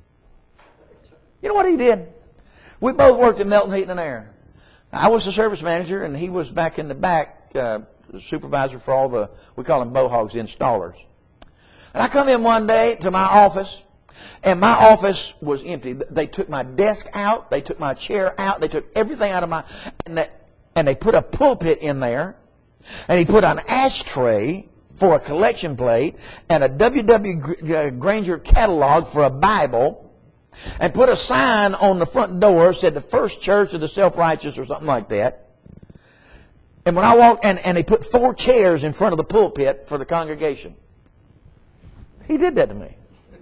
You know what he did? We both worked at Melton Heating and Air. I was the service manager, and he was back in the back, uh, supervisor for all the, we call them bohogs, installers. And I come in one day to my office, and my office was empty. They took my desk out, they took my chair out, they took everything out of my, and they, and they put a pulpit in there, and he put an ashtray for a collection plate, and a W W Granger catalog for a Bible, and put a sign on the front door that said the First Church of the Self-Righteous or something like that. And when I walked, and, and they put four chairs in front of the pulpit for the congregation. He did that to me.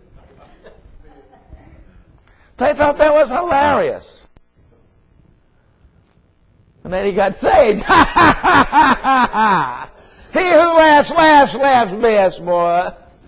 They thought that was hilarious. And then he got saved. He who laughs, laughs, laughs best, boy.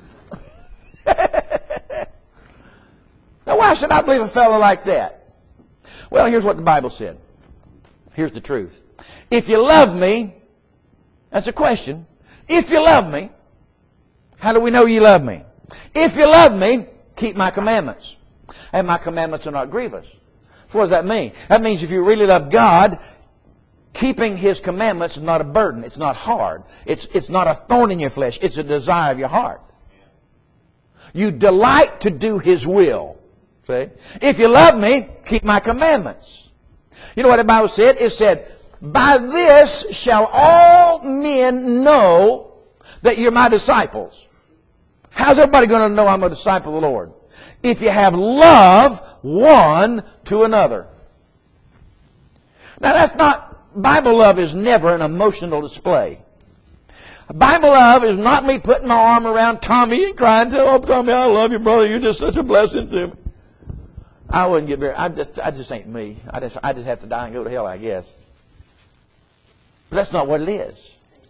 Now, why should I believe a fellow like that? Well, here's what the Bible said. Here's the truth. If you love me, that's a question. If you love me, how do we know you love me? If you love me, keep my commandments. And my commandments are not grievous. So what does that mean? That means if you really love God, keeping His commandments is not a burden. It's not hard. It's, it's not a thorn in your flesh. It's a desire of your heart. You delight to do His will. See? If you love me, keep my commandments. You know what the Bible said? It said, by this shall all men know that you're my disciples. How's everybody going to know I'm a disciple of the Lord? If you have love one to another. Now that's not, Bible love is never an emotional display. Bible love is not me putting my arm around Tommy and crying, "Oh, Tommy, I love you, brother. You're just such a blessing to me." I wouldn't get very, I just, I just ain't me. I just, I just have to die and go to hell, I guess. But that's not what it is.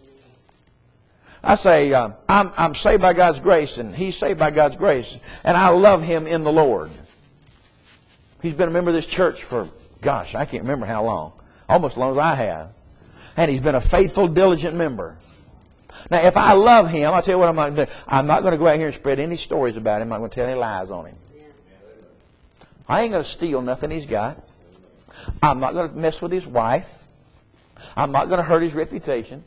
I say, uh, I'm, I'm saved by God's grace, and he's saved by God's grace, and I love him in the Lord. He's been a member of this church for, gosh, I can't remember how long. Almost as long as I have. And he's been a faithful, diligent member. Now, if I love him, I'll tell you what I'm not going to do. I'm not going to go out here and spread any stories about him. I'm not going to tell any lies on him. I ain't going to steal nothing he's got. I'm not going to mess with his wife. I'm not going to hurt his reputation.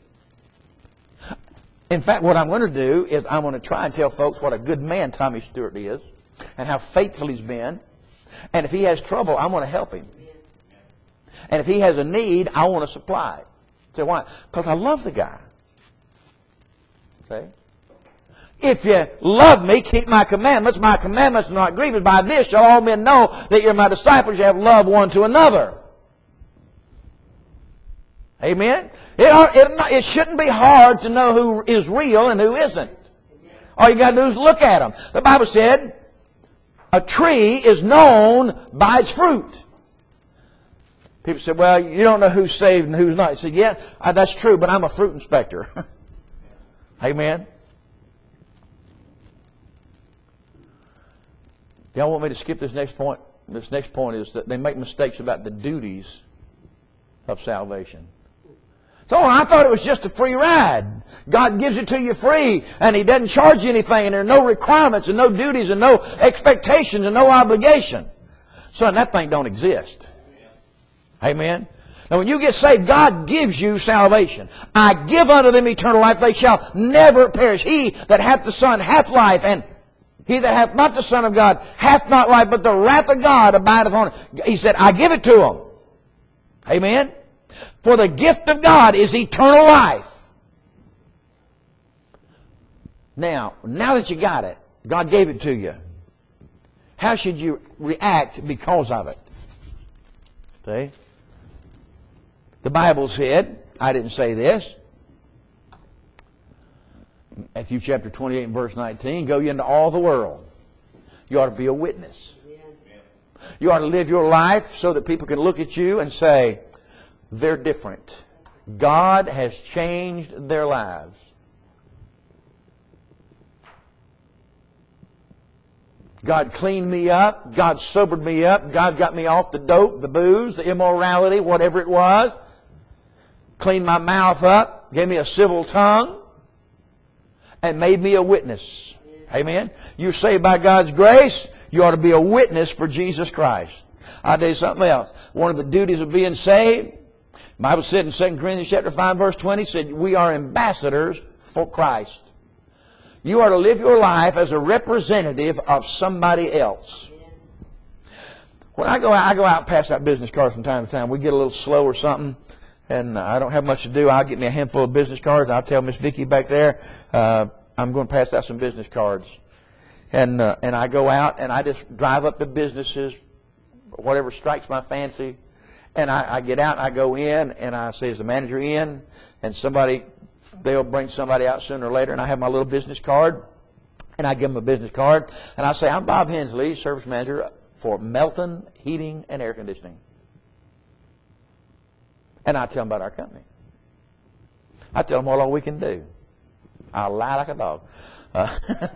In fact, what I'm going to do is I'm going to try and tell folks what a good man Tommy Stewart is and how faithful he's been. And if he has trouble, I'm going to help him. And if he has a need, I want to supply it. Say, why? Because I love the guy. See? If you love me, keep my commandments. My commandments are not grievous. By this shall all men know that you're my disciples. You have love one to another. Amen? It, it, it shouldn't be hard to know who is real and who isn't. All you got to do is look at them. The Bible said, a tree is known by its fruit. People said, well, you don't know who's saved and who's not. I said, yeah, that's true, but I'm a fruit inspector. Amen? Y'all want me to skip this next point? This next point is that they make mistakes about the duties of salvation. So I thought it was just a free ride. God gives it to you free, and He doesn't charge you anything, and there are no requirements and no duties and no expectations and no obligation. Son, that thing don't exist. Amen? Now when you get saved, God gives you salvation. I give unto them eternal life. They shall never perish. He that hath the Son hath life, and he that hath not the Son of God hath not life, but the wrath of God abideth on him. He said, I give it to them. Amen? For the gift of God is eternal life. Now, now that you got it, God gave it to you. How should you react because of it? See? The Bible said, I didn't say this, Matthew chapter twenty-eight and verse nineteen, go ye into all the world. You ought to be a witness. You ought to live your life so that people can look at you and say, they're different. God has changed their lives. God cleaned me up. God sobered me up. God got me off the dope, the booze, the immorality, whatever it was. Cleaned my mouth up. Gave me a civil tongue. And made me a witness. Amen. You're saved by God's grace. You ought to be a witness for Jesus Christ. I'll tell you something else. One of the duties of being saved, the Bible said in Second Corinthians chapter five, verse twenty, said, we are ambassadors for Christ. You are to live your life as a representative of somebody else. When I go out, I go out and pass out business cards from time to time. We get a little slow or something, and I don't have much to do. I'll get me a handful of business cards. I'll tell Miss Vicki back there, uh, I'm going to pass out some business cards. And uh, and I go out and I just drive up to businesses, whatever strikes my fancy. And I, I get out and I go in and I say, is the manager in? And somebody, they'll bring somebody out sooner or later. And I have my little business card. And I give them a business card. And I say, I'm Bob Hensley, service manager for Melton Heating and Air Conditioning. And I tell them about our company. I tell them what all we can do. I lie like a dog. Uh,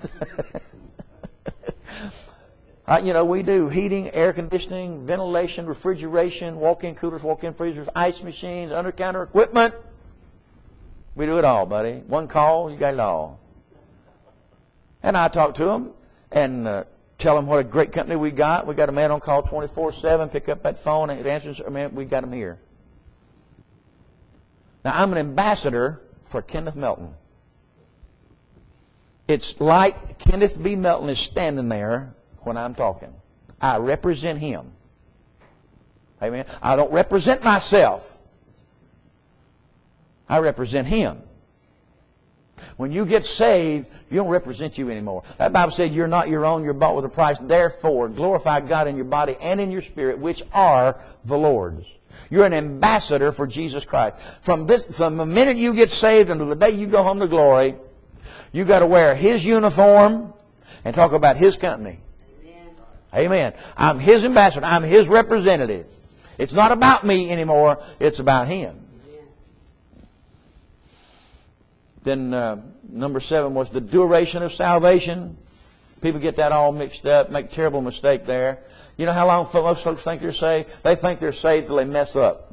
Uh, you know, we do heating, air conditioning, ventilation, refrigeration, walk-in coolers, walk-in freezers, ice machines, under-counter equipment. We do it all, buddy. One call, you got it all. And I talk to them and uh, tell them what a great company we got. We got a man on call twenty-four seven. Pick up that phone and answer. I mean, we got him here. Now, I'm an ambassador for Kenneth Melton. It's like Kenneth B. Melton is standing there when I'm talking. I represent him. Amen. I don't represent myself. I represent him. When you get saved, you don't represent you anymore. That Bible said you're not your own, you're bought with a price. Therefore, glorify God in your body and in your spirit, which are the Lord's. You're an ambassador for Jesus Christ. From this, from the minute you get saved until the day you go home to glory, you got to wear His uniform and talk about His company. Amen. I'm His ambassador. I'm His representative. It's not about me anymore. It's about Him. Then uh, number seven was the duration of salvation. People get that all mixed up, make a terrible mistake there. You know how long most folks think they're saved? They think they're saved till they mess up.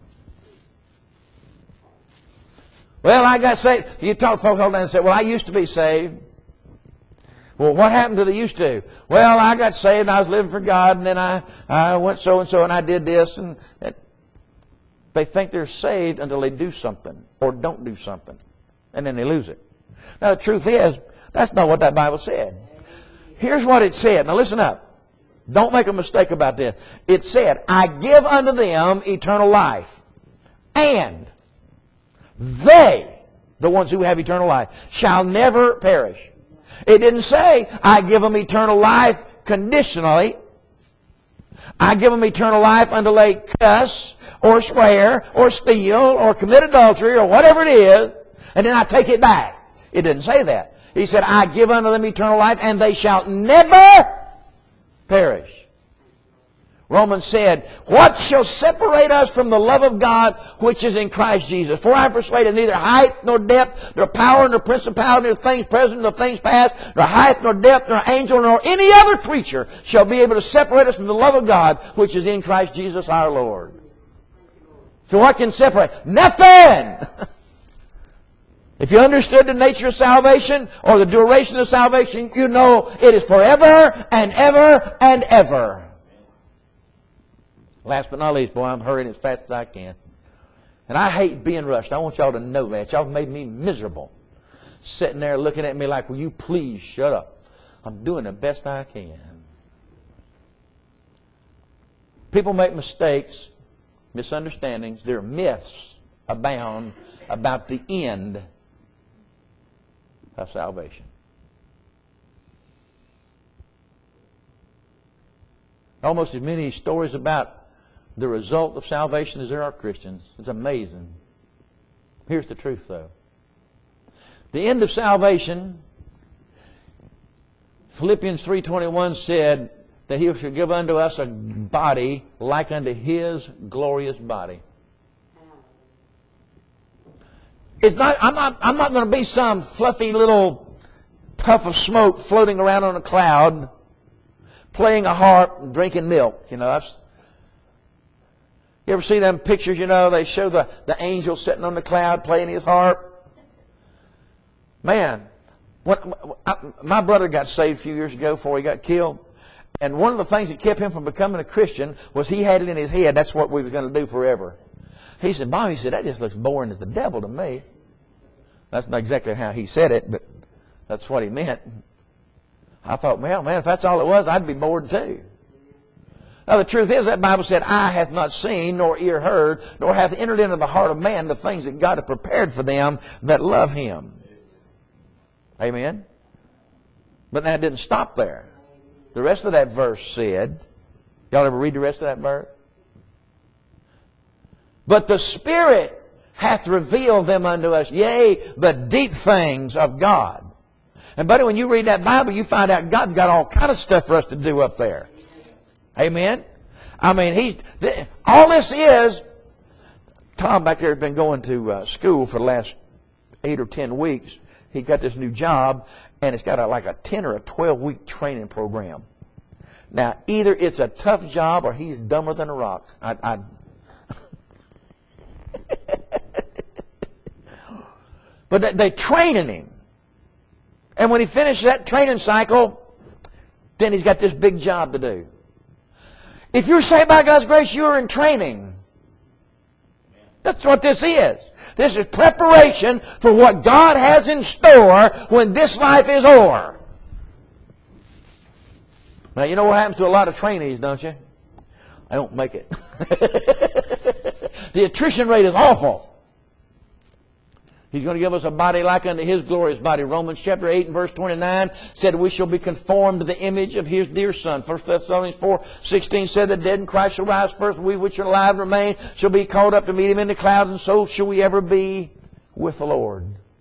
Well, I got saved. You talk to folks all day and say, well, I used to be saved. Well, what happened to the used to? Well, I got saved and I was living for God, and then I, I went so and so and I did this. And it, they think they're saved until they do something or don't do something. And then they lose it. Now, the truth is, that's not what that Bible said. Here's what it said. Now, listen up. Don't make a mistake about this. It said, I give unto them eternal life. And they, the ones who have eternal life, shall never perish. It didn't say, I give them eternal life conditionally. I give them eternal life until they cuss or swear or steal or commit adultery or whatever it is, and then I take it back. It didn't say that. He said, I give unto them eternal life and they shall never perish. Romans said, what shall separate us from the love of God which is in Christ Jesus? For I am persuaded neither height nor depth, nor power nor principality, nor things present nor things past, nor height nor depth, nor angel, nor any other creature shall be able to separate us from the love of God which is in Christ Jesus our Lord. So what can separate? Nothing! If you understood the nature of salvation or the duration of salvation, you know it is forever and ever and ever. Last but not least, boy, I'm hurrying as fast as I can. And I hate being rushed. I want y'all to know that. Y'all have made me miserable. Sitting there looking at me like, will you please shut up? I'm doing the best I can. People make mistakes, misunderstandings. There are myths abound about the end of salvation. Almost as many stories about the result of salvation as there are Christians. It's amazing. Here's the truth, though. The end of salvation, Philippians three twenty-one said that He shall give unto us a body like unto His glorious body. It's not, I'm not, I'm not going to be some fluffy little puff of smoke floating around on a cloud, playing a harp and drinking milk. You know, I've, you ever see them pictures, you know, they show the, the angel sitting on the cloud playing his harp? Man, what, I, my brother got saved a few years ago before he got killed. And one of the things that kept him from becoming a Christian was he had it in his head that's what we were going to do forever. He said, Bob, he said, that just looks boring as the devil to me. That's not exactly how he said it, but that's what he meant. I thought, well, man, if that's all it was, I'd be bored too. Now, the truth is, that Bible said, eye hath not seen, nor ear heard, nor hath entered into the heart of man the things that God hath prepared for them that love Him. Amen? But that didn't stop there. The rest of that verse said, y'all ever read the rest of that verse? But the Spirit hath revealed them unto us, yea, the deep things of God. And buddy, when you read that Bible, you find out God's got all kind of stuff for us to do up there. Amen? I mean, he's all this is, Tom back there has been going to uh, school for the last eight or ten weeks. He got this new job, and it's got a, like a ten or a twelve week training program. Now, either it's a tough job or he's dumber than a rock. I, I But they, they're training him. And when he finishes that training cycle, then he's got this big job to do. If you're saved by God's grace, you're in training. That's what this is. This is preparation for what God has in store when this life is over. Now, you know what happens to a lot of trainees, don't you? I don't make it. The attrition rate is awful. He's going to give us a body like unto His glorious body. Romans chapter eight and verse twenty-nine said we shall be conformed to the image of His dear Son. First Thessalonians four sixteen said the dead in Christ shall rise first. We which are alive remain shall be called up to meet Him in the clouds, and so shall we ever be with the Lord.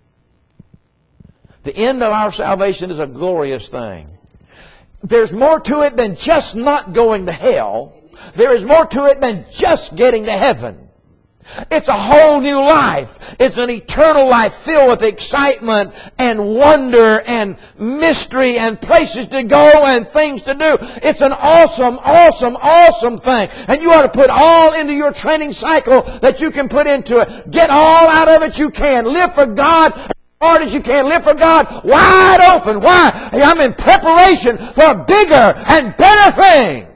The end of our salvation is a glorious thing. There's more to it than just not going to hell. There is more to it than just getting to heaven. It's a whole new life. It's an eternal life filled with excitement and wonder and mystery and places to go and things to do. It's an awesome, awesome, awesome thing. And you ought to put all into your training cycle that you can put into it. Get all out of it you can. Live for God as hard as you can. Live for God wide open. Why? I'm in preparation for bigger and better things.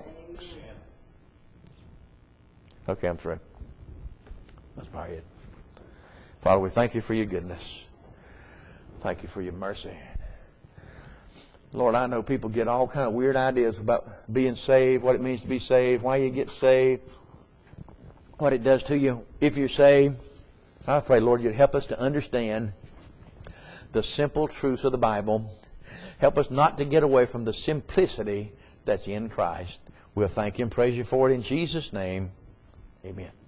Okay, I'm through. That's about it. Father, we thank You for Your goodness. Thank You for Your mercy. Lord, I know people get all kind of weird ideas about being saved, what it means to be saved, why you get saved, what it does to you if you're saved. I pray, Lord, You'd help us to understand the simple truths of the Bible. Help us not to get away from the simplicity that's in Christ. We'll thank You and praise You for it in Jesus' name. Amen.